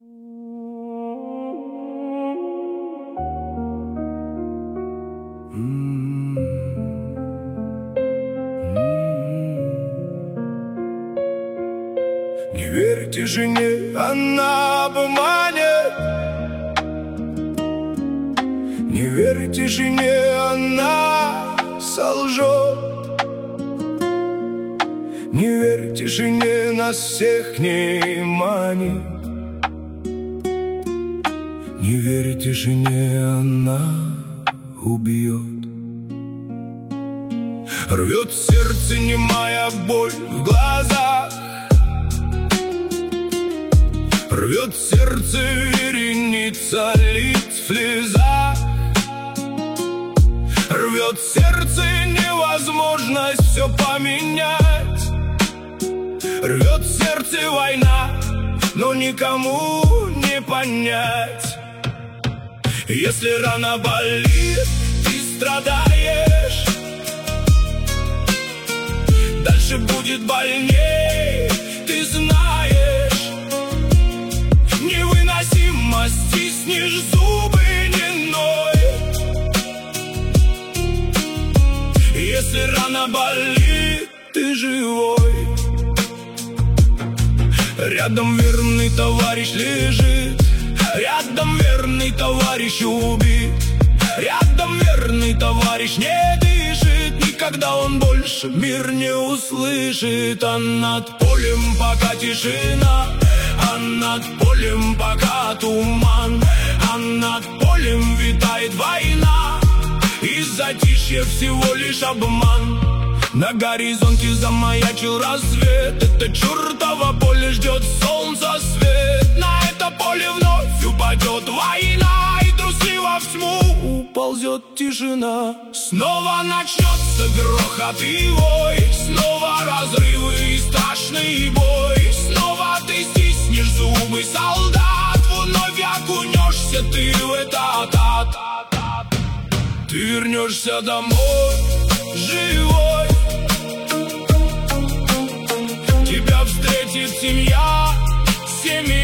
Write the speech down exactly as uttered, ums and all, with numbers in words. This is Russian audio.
Не верьте жене, она обманет. Не верьте жене, она солжет. Не верьте жене, нас всех не манит. Не верьте жене, она убьет. Рвет сердце немая боль в глазах. Рвет сердце вереница лиц в слезах. Рвет сердце невозможность все поменять. Рвет сердце война, но никому не понять. Если рана болит, ты страдаешь. Дальше будет больней, ты знаешь. Невыносимо стиснешь зубы, не ной. Если рана болит, ты живой. Рядом верный товарищ лежит. Рядом верный товарищ убит. Рядом верный товарищ не дышит. Никогда он больше мир не услышит. А над полем пока тишина. А над полем пока туман. А над полем витает война. И затишье всего лишь обман. На горизонте замаячил рассвет. Это чертово поле ждет солнца свет. На это поле вновь упадет война. И трусливо в тьму уползет тишина. Снова начнется грохот и вой. Снова разрывы и страшный бой. Снова ты стиснешь зубы, солдат. Вновь окунешься ты в этот ад. Ты вернешься домой живой. Тебя встретит семья, семья.